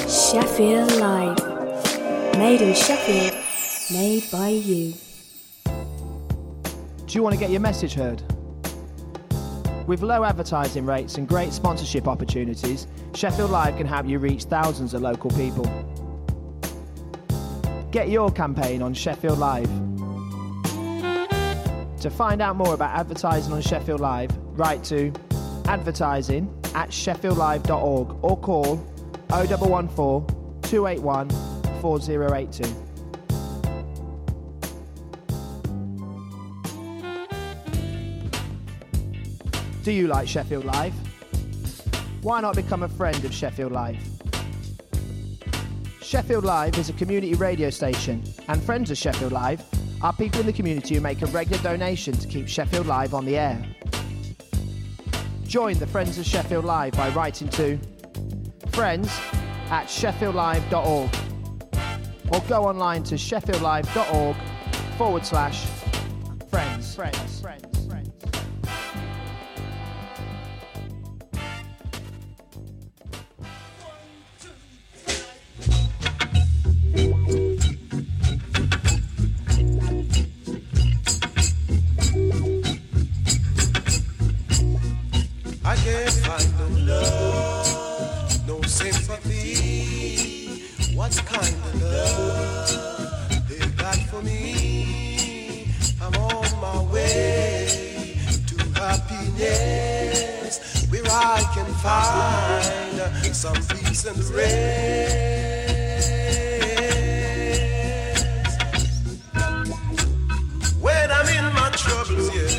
Sheffield Live. Made in Sheffield, made by you. Do you want to get your message heard? With low advertising rates and great sponsorship opportunities, Sheffield Live can help you reach thousands of local people. Get your campaign on Sheffield Live. To find out more about advertising on Sheffield Live, write to advertising@sheffieldlive.org or call 0114 281 4082. Do you like Sheffield Live? Why not become a friend of Sheffield Live? Sheffield Live is a community radio station, and friends of Sheffield Live are people in the community who make a regular donation to keep Sheffield Live on the air. Join the Friends of Sheffield Live by writing to friends@sheffieldlive.org or go online to sheffieldlive.org/friends. I can't find no love, no sympathy. What kind of love they got for me? I'm on my way to happiness, where I can find some peace and rest. When I'm in my troubles, yeah,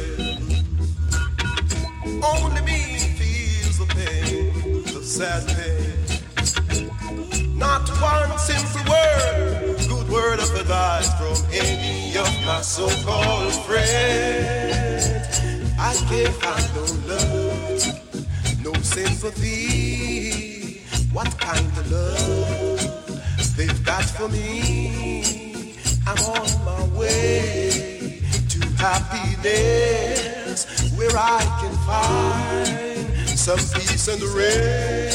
only me feels the pain, the sad pain. Not one simple word, good word of advice from any of my so-called friends. I can't find no love, no sympathy. What kind of love they've got for me? I'm on my way to happiness, where I can find some peace and rest.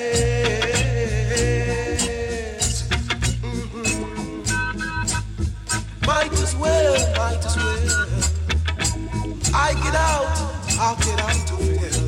Might as well. I'll get out of hell.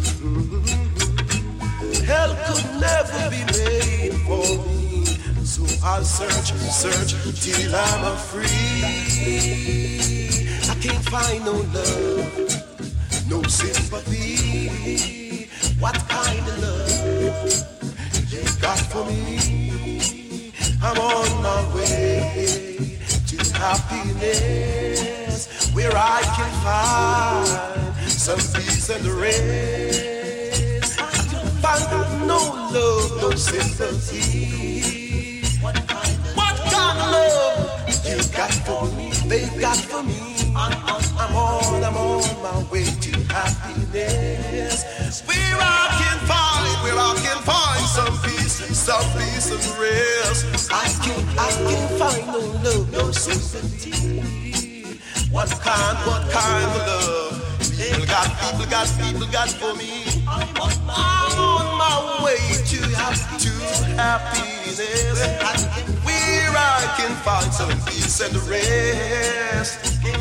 Hell could never be made for me, so I'll search till I'm free. I can't find no love, no sympathy. What kind of love you got for me? I'm on my way to happiness, where I can find some peace and rest. I can find no love, no sympathy. What kind of love you got for me? They got for me. I'm on my way to happiness, where I can find some peace and rest. I can find no love, no sympathy. What kind of love people got for me? I'm on my way to happiness, where I can find some peace and rest.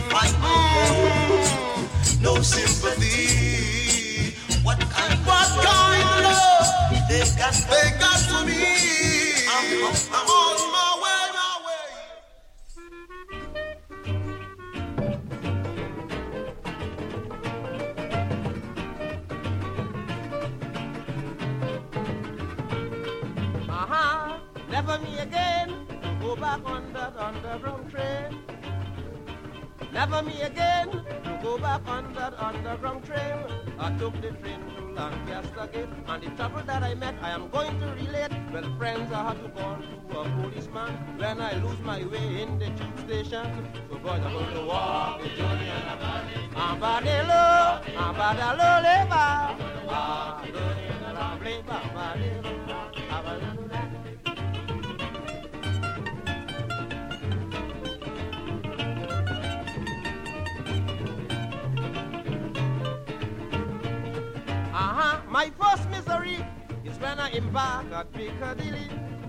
No sympathy. What kind of love they got for me? I'm on my way. Never me again to go back on that underground train. Never me again to go back on that underground train. I took the train to Lancaster Gate, and the trouble that I met I am going to relate. Well, friends, I had to call to a policeman when I lose my way in the tube station. So boys, I'm going to walk the journey and Badelo, leva. My first misery is when I embark at Piccadilly.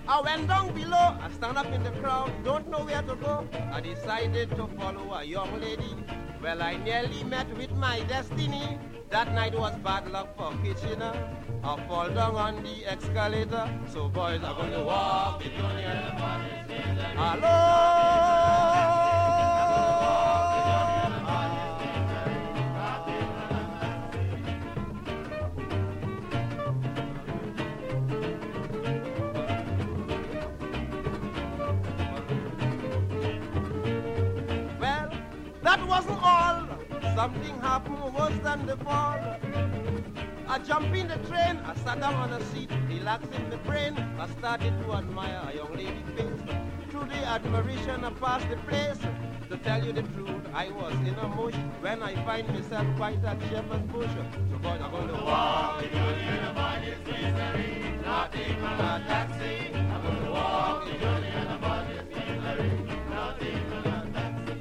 I went down below, I stand up in the crowd, don't know where to go. I decided to follow a young lady. Well, I nearly met with my destiny. That night was bad luck for Kitchener. I fall down on the escalator. So boys are going to walk the Union. Hello. That wasn't all. Something happened worse than the fall. I jumped in the train, I sat down on a seat, relaxing the brain. I started to admire a young lady's face. Through the admiration, I passed the place. To tell you the truth, I was in a mush when I find myself quite at Shepherd's Bush. So boys, I'm going to walk the Union about this misery, not even a taxi. I'm going to walk the Union about this misery, not even a taxi.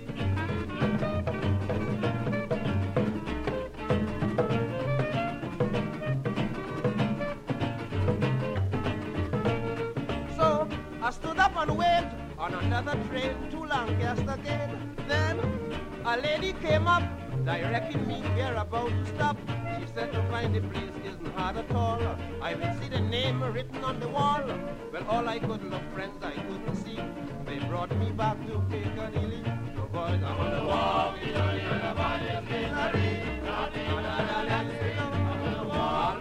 I stood up and waited on another train to Lancaster Gate. Then a lady came up, directing me where about to stop. She said to find the place isn't hard at all. I will see the name written on the wall. Well, all I could look, friends, I couldn't see. They brought me back to Piccadilly. So boys, I'm on the walk, I'm on the misery, nothing but I'm on the walk.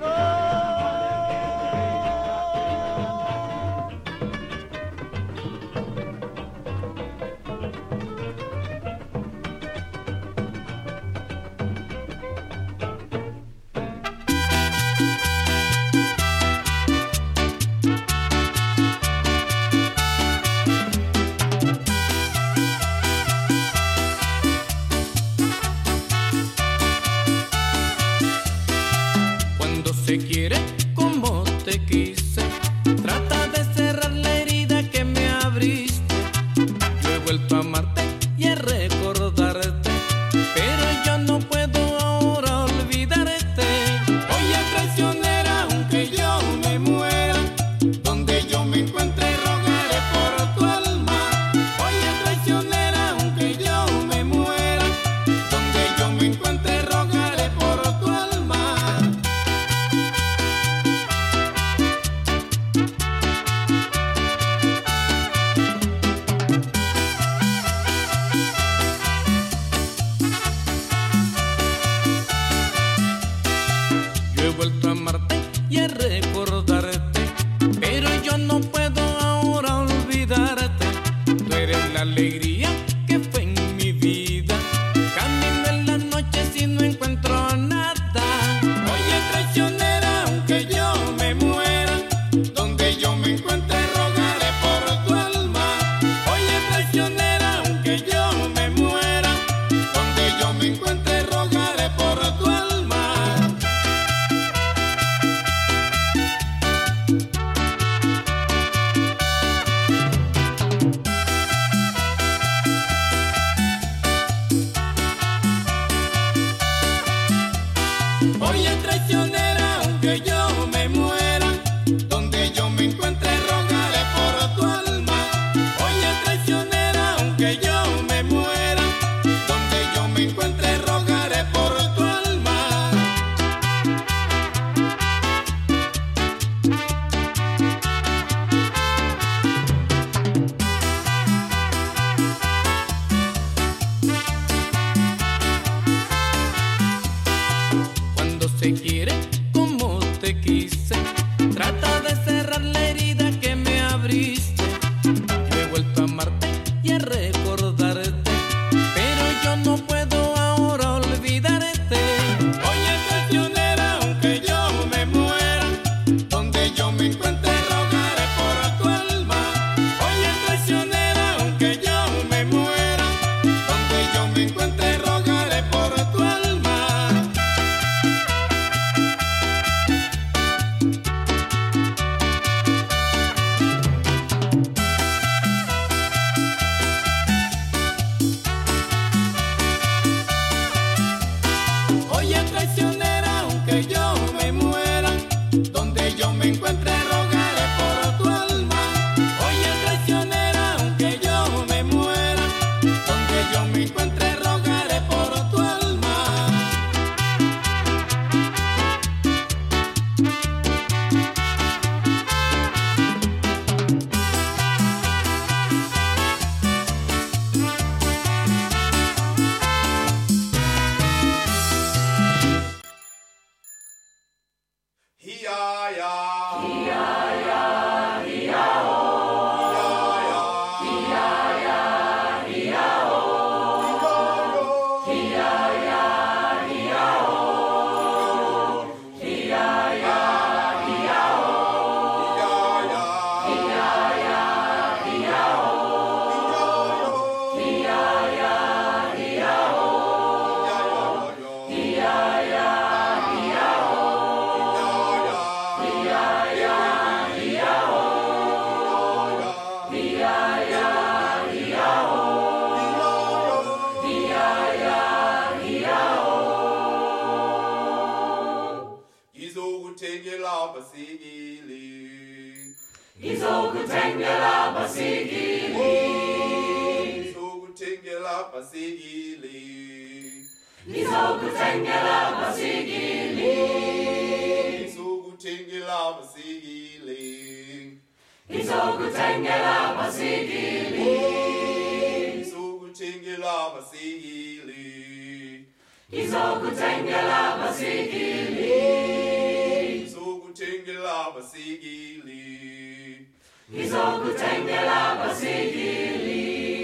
basigili. Izokutengela basigili. Izokutengela basigili. Izokutengela basigili. Izokutengela basigili. Izokutengela basigili. Izokutengela basigili. Izokutengela basigili. Izokutengela basigili. Izokutengela basigili.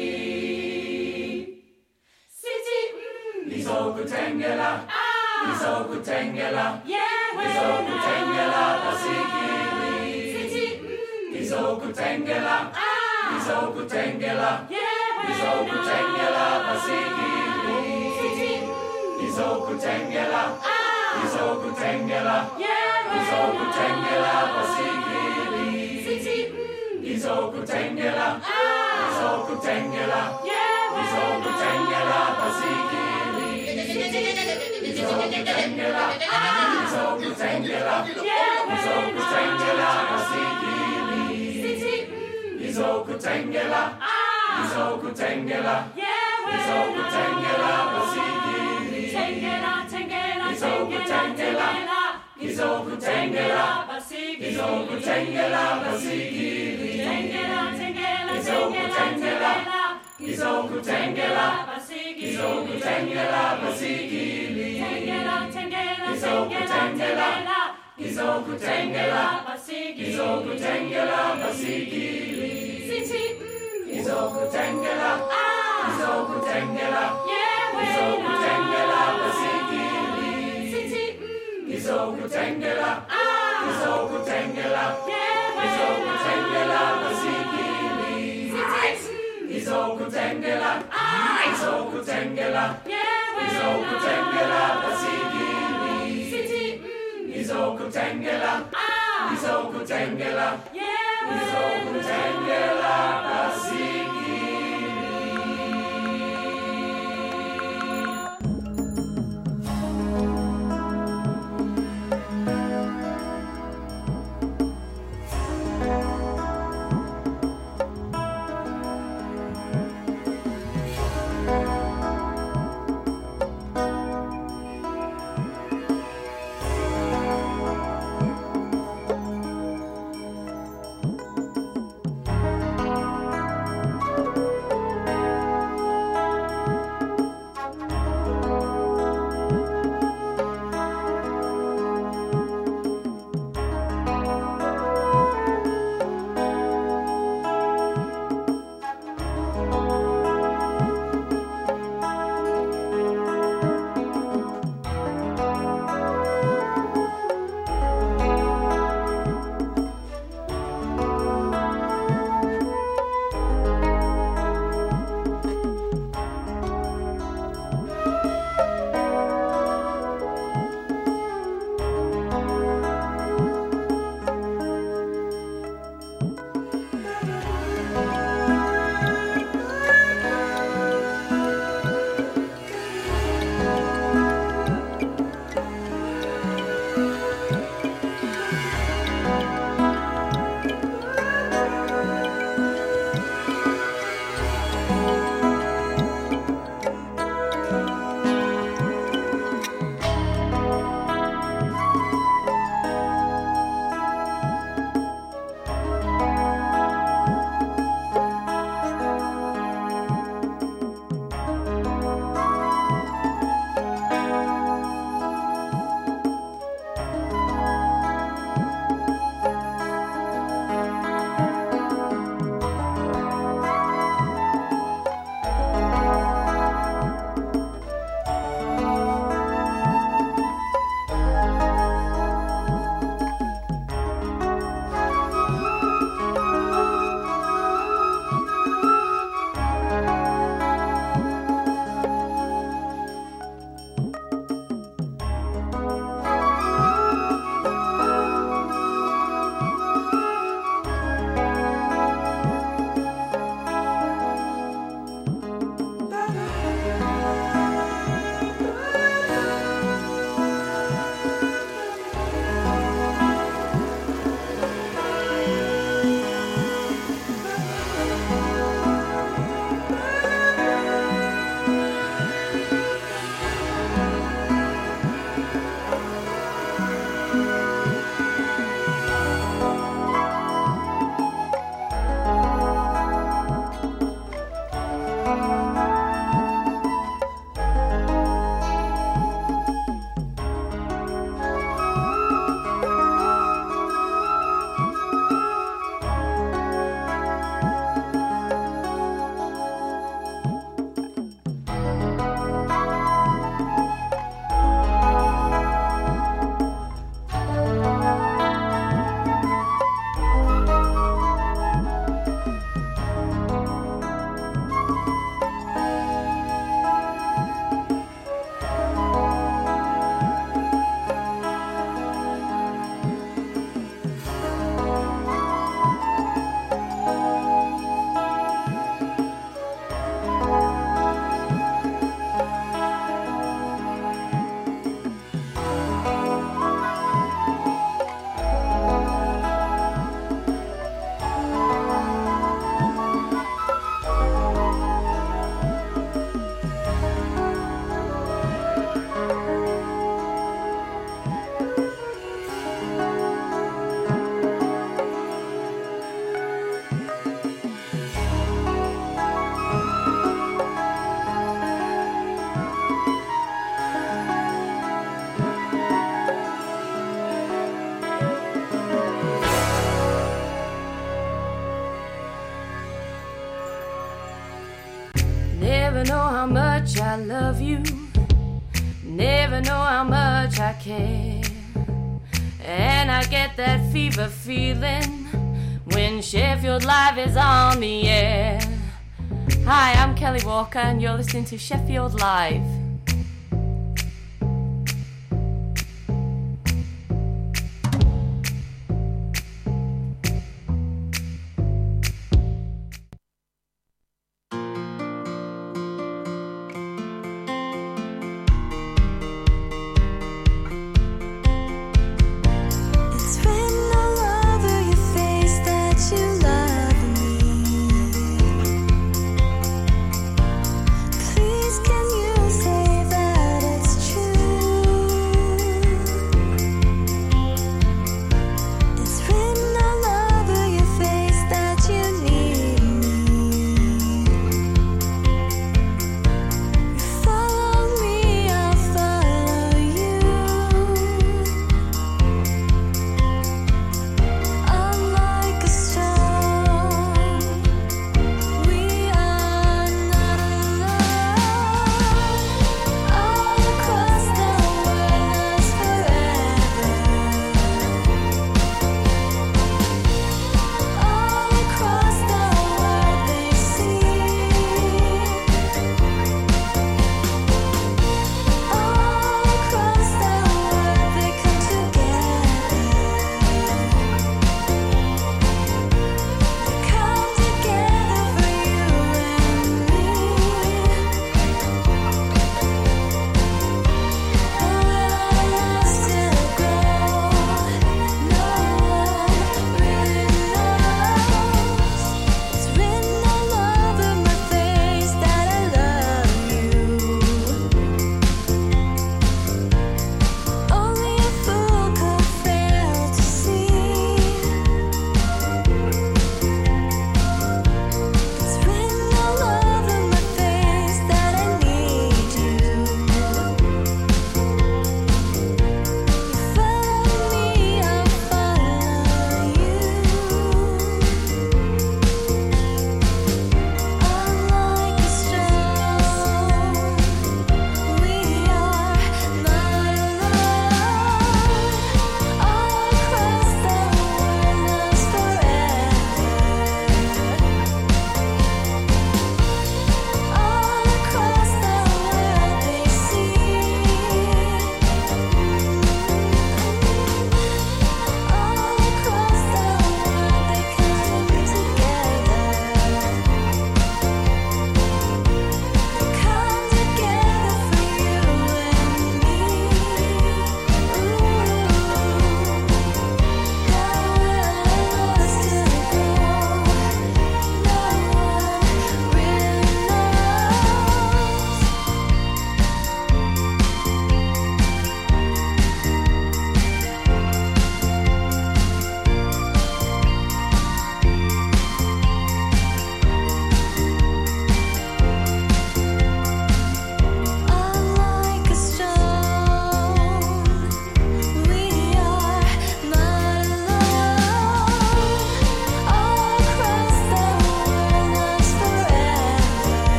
City Izokutengela. Izokutengela. Izokutengela basigili. City Izokutengela. Izokutengela. Izokutengela basigili. City Izokutengela. Izokutengela. Izokutengela basigili. City Izokutengela. Izokutengela. Izokutengela basigili. Izokutengela. Izokutengela. Izokutengela basigili. City Izokutengela. Izokutengela. Izokutengela basigili. Tengela, tengela, Izokutengela. Izokutengela basigili. Izokutengela basigili. Tengela, tengela, Izokutengela. Izokutengela basigili. Izokutengela basigili. Tengela, tengela, Izokutengela. Izokutengela basigili. Izokutengela basigili. City Izokutengela. Izokutengela. Izokutengela basigili. City Izokutengela. Izokutengela. Izokutengela basigili. City Izokutengela. Izokutengela. Izokutengela basigili. City Izokutengela. Izokutengela. Izokutengela basigili. much I love you, never know how much I care. And I get that fever feeling when Sheffield Live is on the air. Hi, I'm Kelly Walker and you're listening to Sheffield Live. Please can you say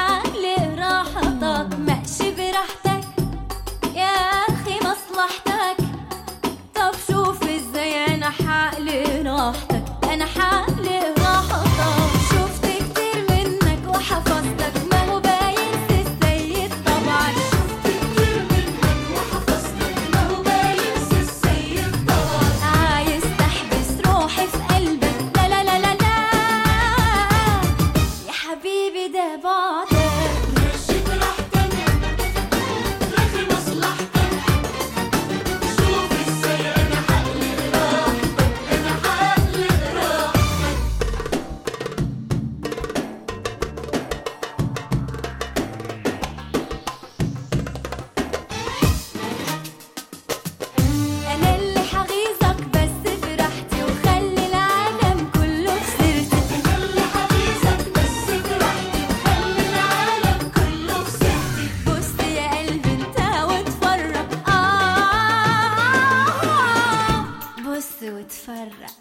حالق راحتك ماشي براحتك يا أخي مصلحتك. طب شوف ازاي أنا حالق راحتك، أنا حالق راحتك. شفت كتير منك وحفظتك، ما هو باين في السيد طبعا. شفت كتير منك وحفظتك، ما هو باين في السيد طبعا. عايز تحبس روحي في قلبك، لا لا لا لا لا يا حبيبي ده بعدك. ماشي براحتك يا أخي مصلحتك. شوف ازاي أنا حقلق راحتك، أنا حقلق راحتك. أنا اللي حغيظك بس في راحتي، وخلي العالم كله في سيرتي. أنا اللي حغيظك بس في راحتي، وخلي العالم كله في سيرتي. بص يا قلبي انت واتفرج، بص واتفرج.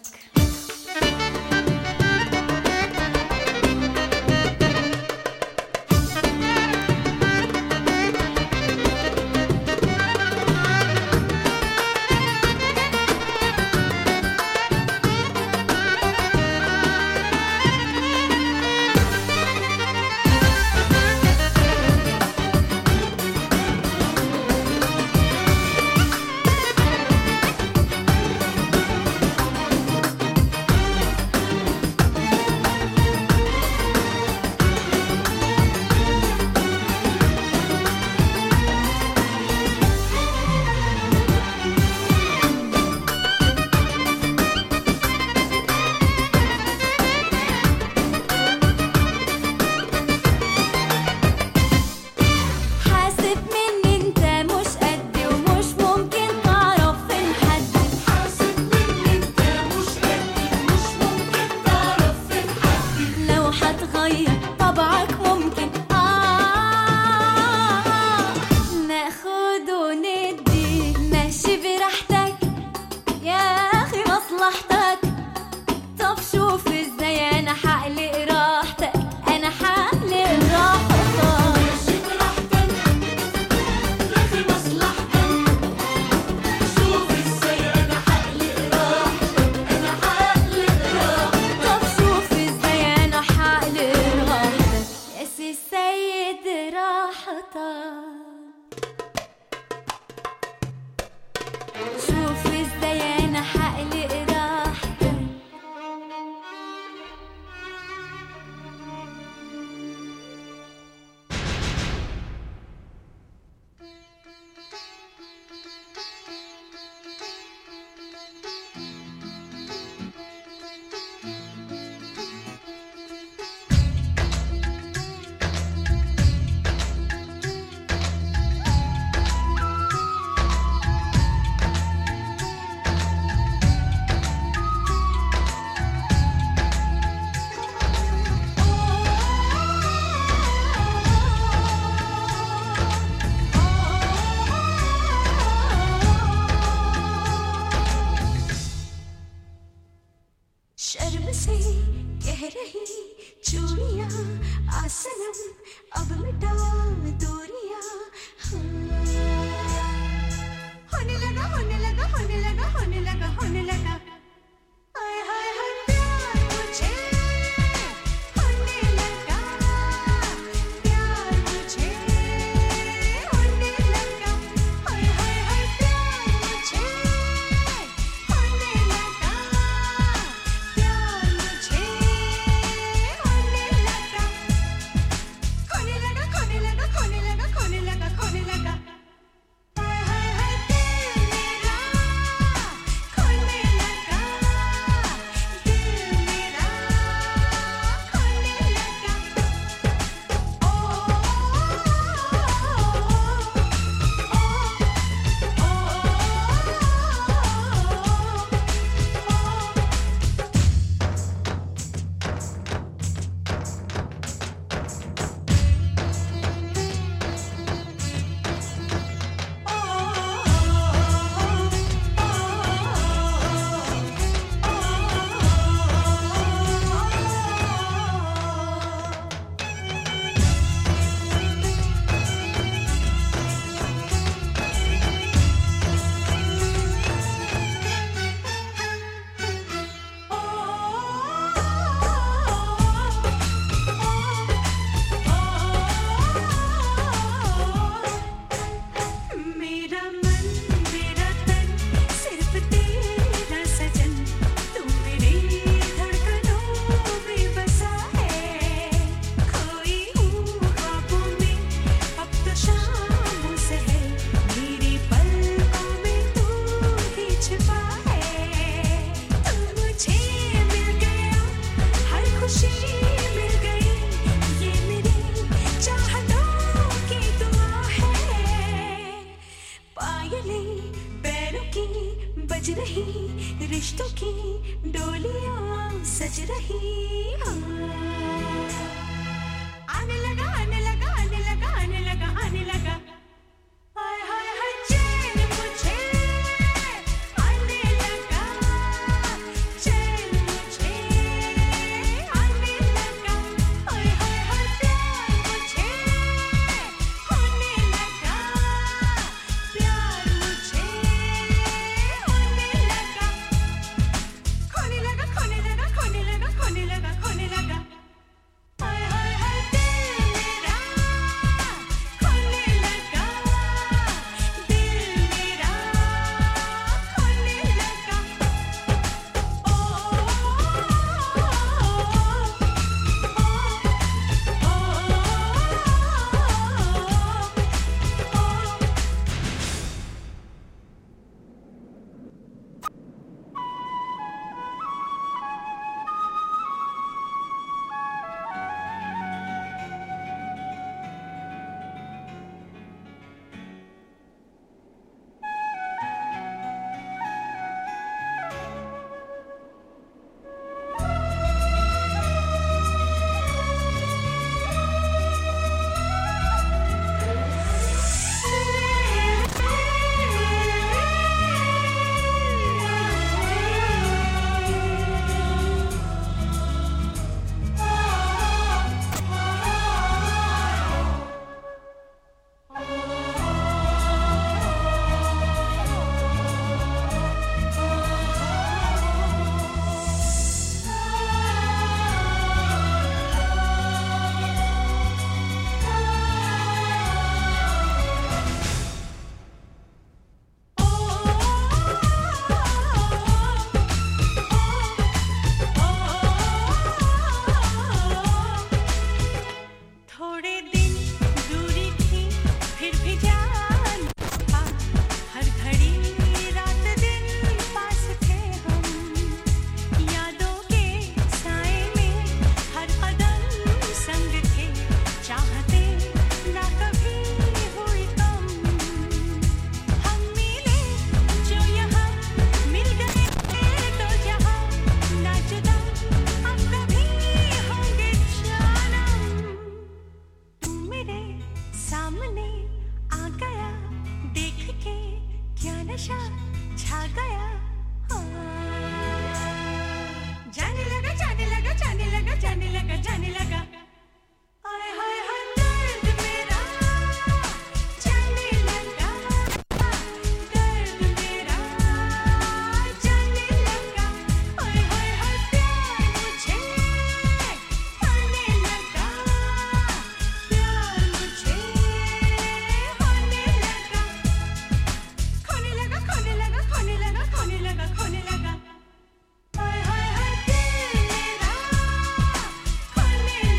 حاسب مني انت مش قدي، ومش ممكن تعرف فين حدي. حاسب مني انت مش قدي، ومش ممكن تعرف فين حدي. لو هتغير طبعك ممكن ناخد وندي. ماشي براحتك يا أخي مصلحتك. طب شوف ازاي أنا حقلق راحتك، أنا حقلق راحتك. ماشي براحتك يا أخي مصلحتك. شوف ازاي أنا حقلق راحتك، أنا حقلق راحتك. طب شوف ازاي أنا حقلق راحتك يا سي السيد راحتك. شوف ازاي أنا حقلق راحتك. सामने आ गया देख के क्या नशा छा गया जाने लगा जाने लगा जाने लगा जाने लगा जाने लगा हाय हाय हाय दर्द मेरा जाने लगा दर्द मेरा जाने लगा हाय हाय हाय प्यार मुझे होने लगा प्यार मुझे होने लगा खोने लगा खोने लगा खोने लगा खोने लगा खोने लगा हाय हाय हाय दिल मेरा खोने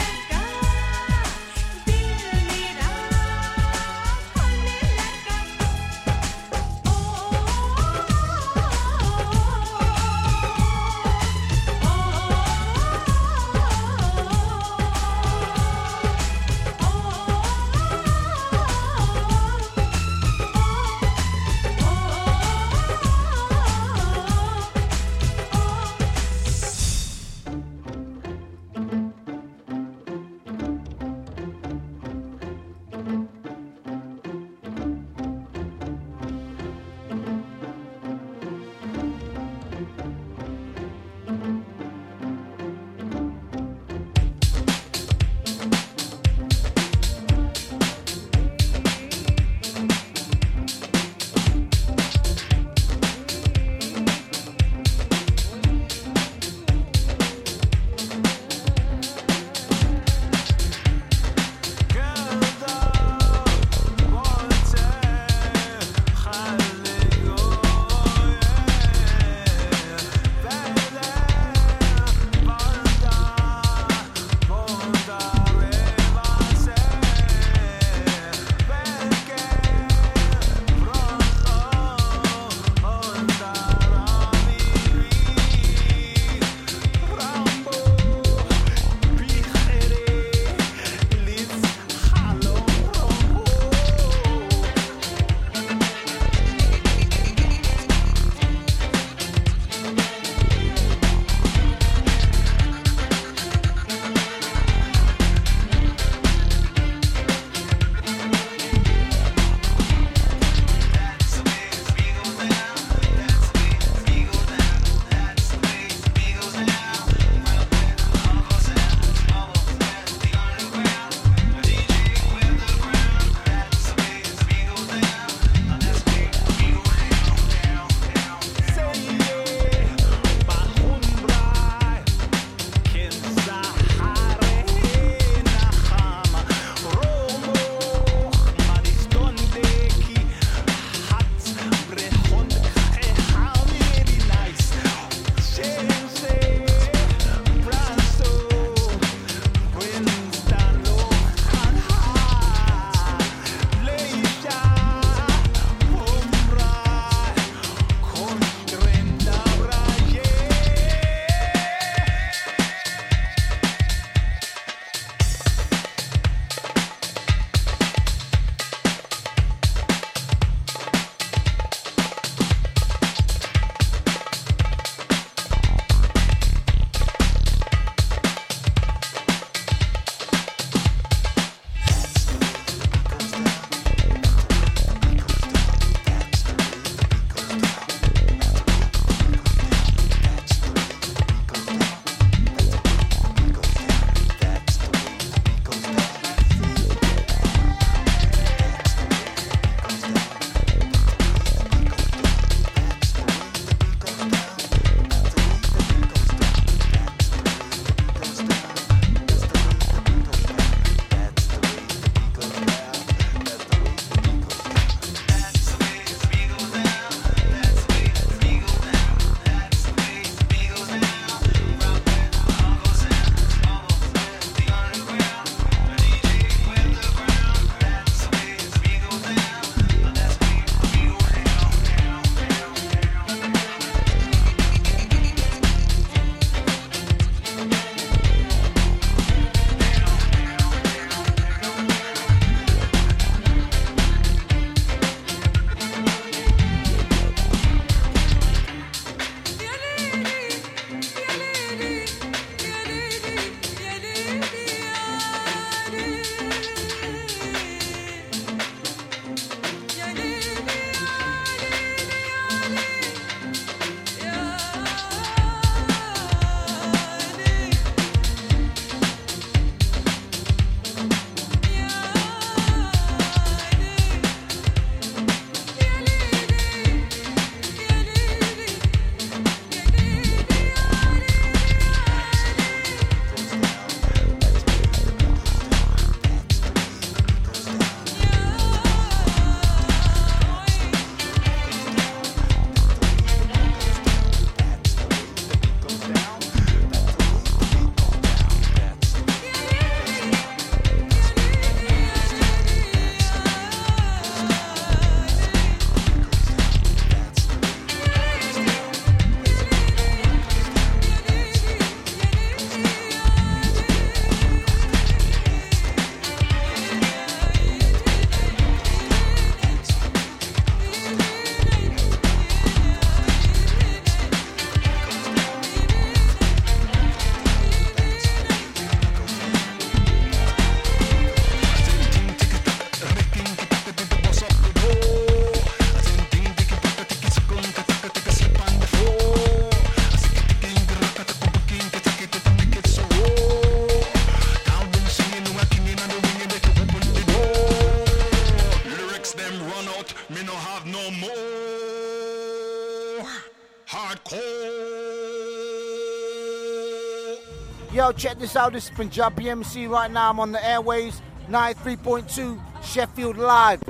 Yo, check this out. This is Punjabi MC. Right now I'm on the airwaves, 93.2 Sheffield Live.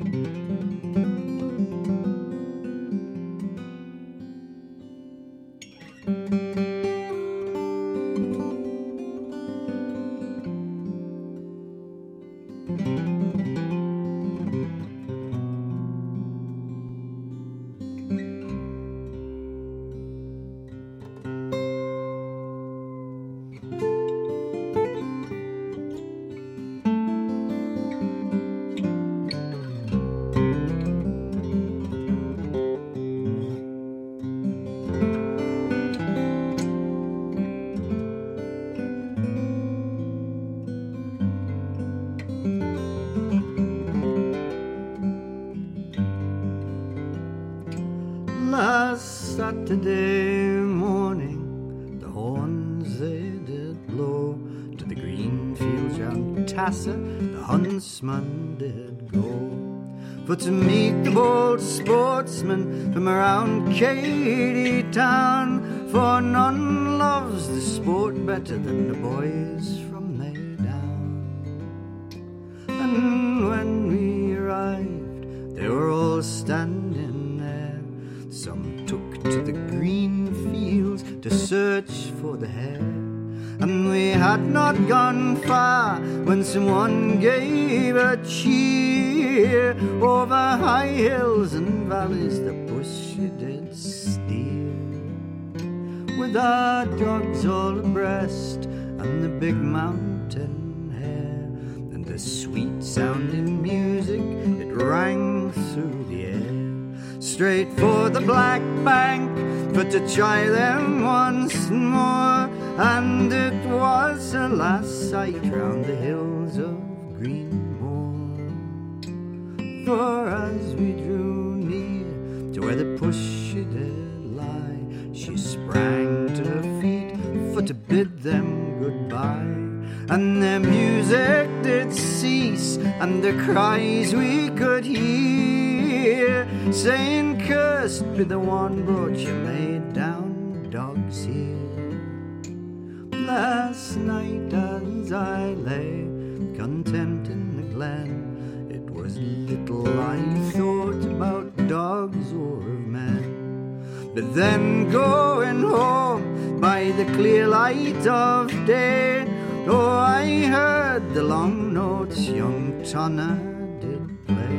Last Saturday morning, the horns they did blow. To the green fields round Tassa, the huntsman did go. For to meet the bold sportsmen from around Katy Town. For none loves the sport better than the boys from Maydown. And when we arrived, they were all standing there. Some took to the green fields to search for the hare. And we had not gone far when someone gave a cheer. Over high hills and valleys the bush did steer. With our dogs all abreast and the big mountain hare. And the sweet sounding music, it rang through the air. Straight for the Black Bank, for to try them once more. And it was a last sight round the hills of Greenmoor. For as we drew near to where the push did lie, she sprang to her feet for to bid them goodbye. And their music did cease, and the cries we could hear, saying, "Cursed be the one brought you laid down dogs here." Last night as I lay content in the glen, it was little I thought about dogs or of men. But then going home by the clear light of day, oh, I heard the long notes young Tonna did play.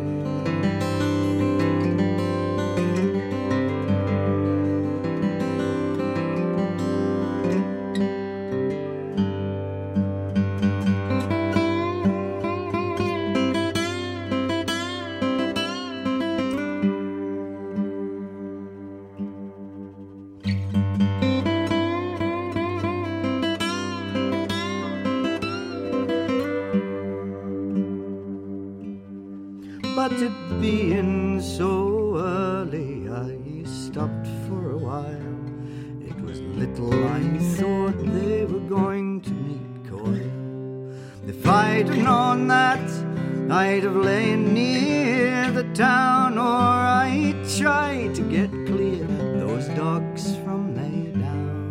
But it being so early, I stopped for a while. It was little I thought they were going to meet Coyle. If I'd have known that, I'd have lain near the town, or I'd try to get clear those dogs from Maydown.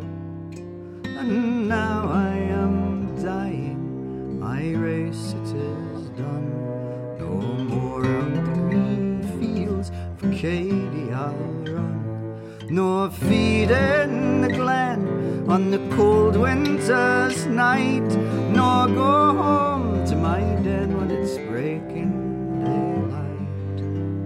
And now I am dying, my race it is done. No more on the green fields for Katy I'll run, nor feed in the glen on the cold winter's night, nor go home to my den when it's breaking daylight.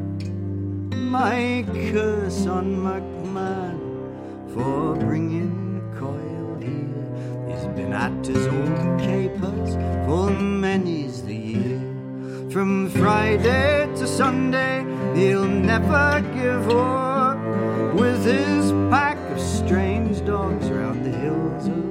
My curse on McMahon for bringing Coyle here, he's been at his old capers full many's the year. From Friday to Sunday, he'll never give o'er, with his pack of strange dogs round the hills of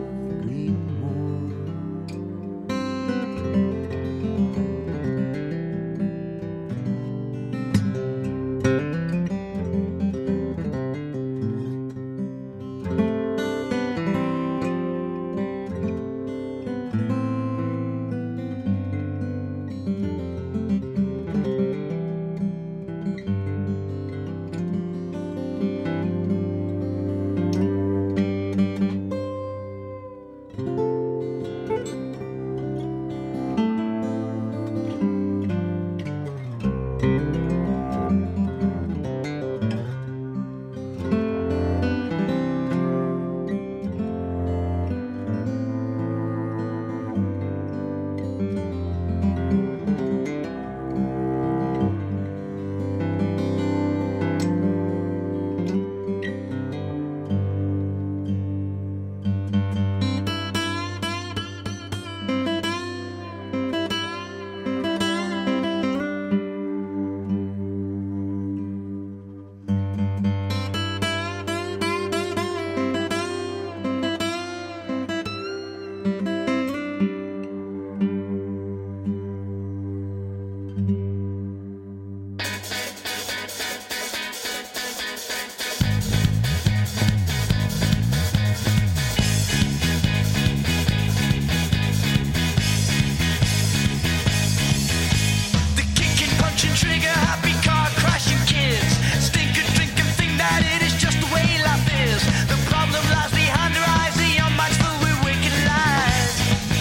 action trigger, happy car crashing kids. Stinker drinking, think that it is just the way life is. The problem lies behind their eyes, the young minds filled with wicked lies.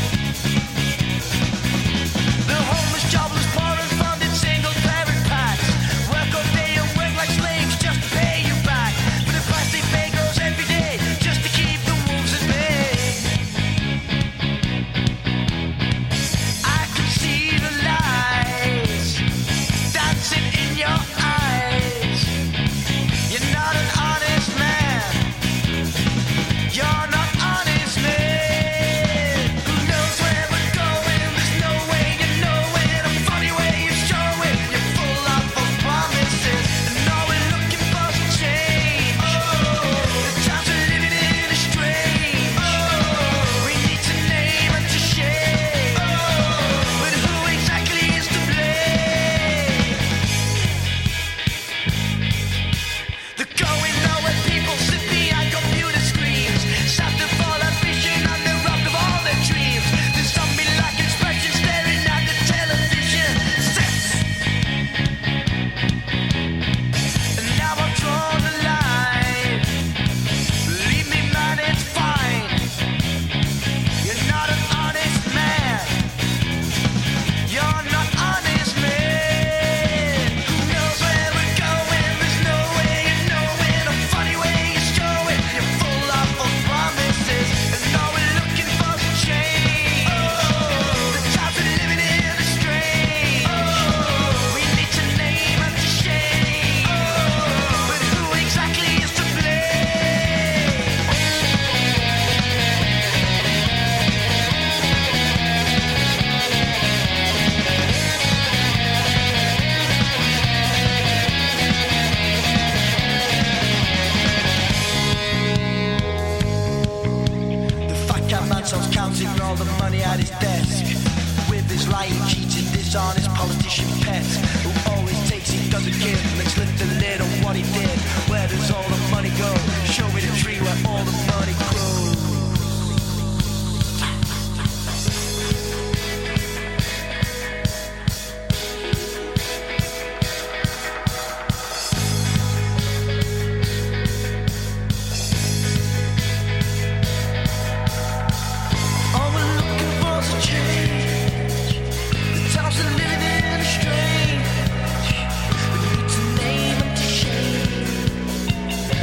The homeless, jobless, poor and funded single parent packs work all day and work like slaves just to pay you back. For the price they pay goes every day just to keep the wolves at bay. I can see the lies dancing in your eyes. You're not an honest man. You're not honest man. Who knows where we're going? There's no way you know it. A funny way you show it. You're full of false promises, and all we're looking for is a change. The times we're living in is strange. We need to name and to shame. But who exactly is to blame? The going nowhere people sit behind computer screens, sapped of all ambition and they're robbed of all their dreams. There's zombie-like expression staring at the television sets. And now I've drawn the line. Believe me, man, it's fine. You're not an honest man. You're not honest man. Who knows where we're going? There's no way you know it. A funny way you show it. You're full of false promises, and all we're looking for is a change. The times we're living in is strange. We need to name and to shame. But who exactly is to blame? The fat cat man starts counting all the money at his desk with his lying, cheating, dishonest politician pet who always takes, he doesn't give. Let's lift the lid on what he did. Where does all the money go? Show me the tree where all the money grows. All we're looking for is a change. The times we're living in are strange. We need to name and to shame.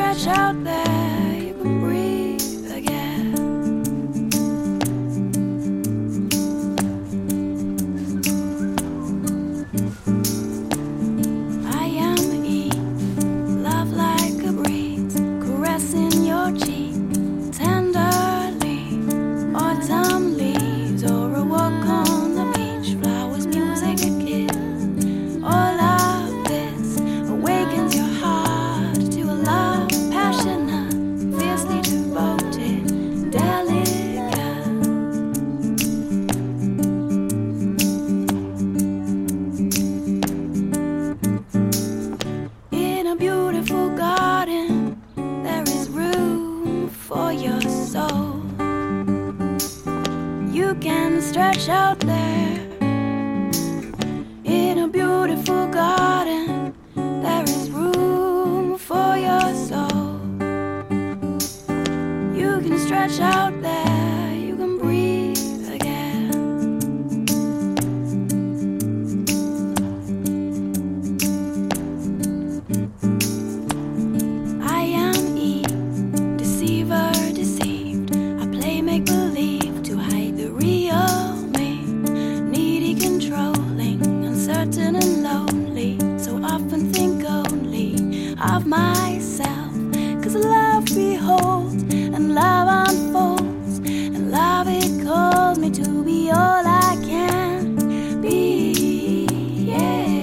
stretch out there, you can breathe again. I am Eve, love like a breeze, caressing your cheek tenderly. Autumn leaves or a walk on the beach, flowers, music, a kiss. All of this awakens your heart to a love passionate, fiercely devoted, delicate. In a beautiful garden, there is room for your soul. You can stretch out there. In a beautiful garden, there is room for your soul. You can stretch out there, you can breathe again. I am Eve, deceiver, deceived. I play make-believe to hide the real me. Needy, controlling, uncertain and lonely. So often think only of myself. 'Cause love beholds and love unfolds, and love it calls me to be all I can be. Yeah.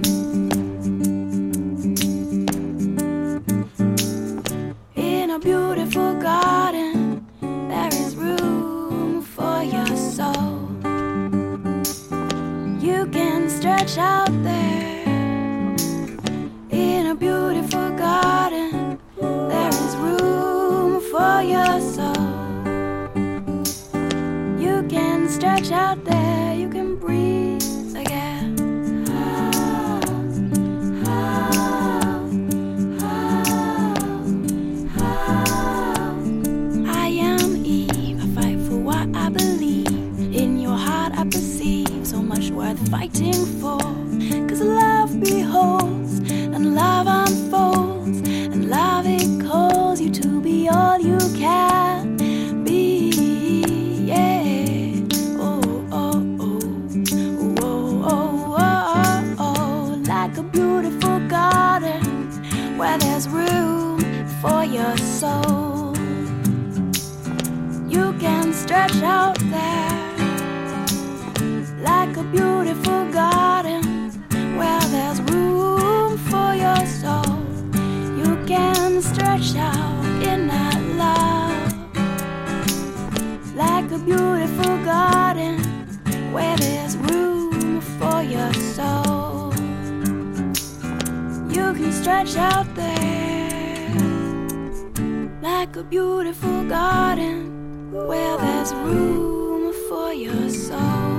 In a beautiful garden, there is room for your soul. You can stretch out there. In a beautiful garden, there is room for your soul. You can stretch out there, you can breathe again. I am Eve, I fight for what I believe. In your heart I perceive so much worth fighting for. 'Cause love beholds and love unfolds, and love it calls you to be all you can be. Yeah. Oh, oh, oh. Oh, oh, oh, oh. Like a beautiful garden where there's room for your soul. You can stretch out there. Like a beautiful garden where there's room for your soul. You can stretch out in that love. Like a beautiful garden where there's room for your soul. You can stretch out there. Like a beautiful garden where there's room for your soul.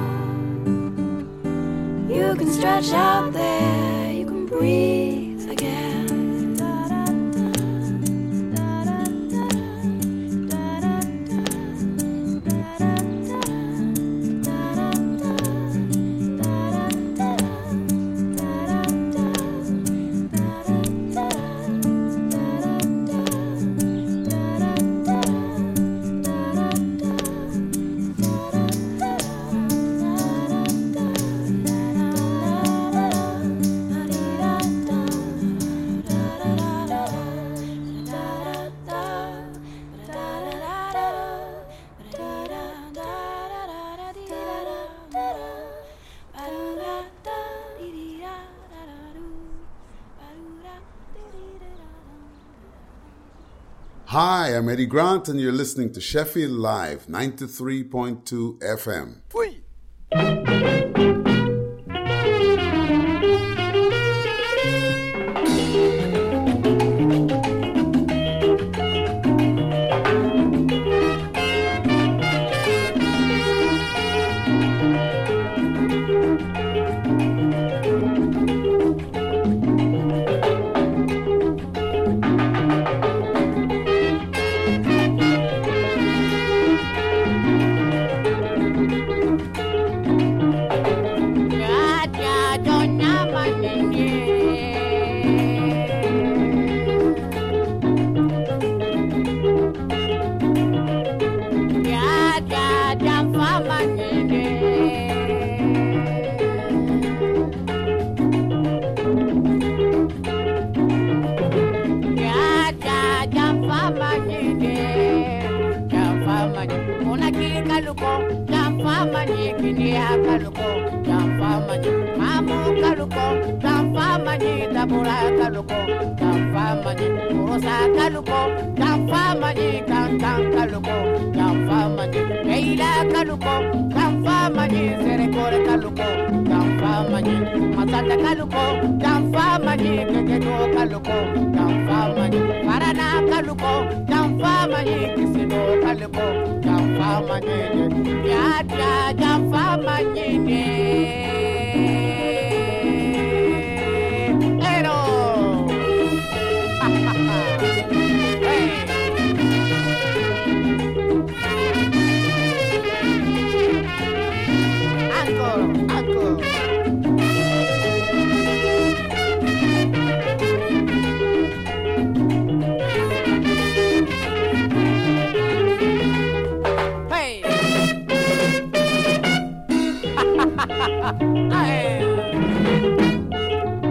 You can stretch out there, you can breathe again. Hi, I'm Eddie Grant, and you're listening to Sheffield Live, 93.2 FM. Sabura kaluko, Jamfamani, Urosa kaluko, Jamfamani, Kankan kaluko, Jamfamani, Eila kaluko, Jamfamani, Serekore kaluko, Jamfamani, Masata kaluko, Jamfamani, Keketo kaluko, Jamfamani, Parana kaluko, Jamfamani, Kisino kaluko, Jamfamani, Yadya Jamfamani,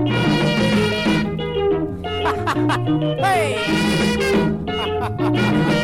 Hey!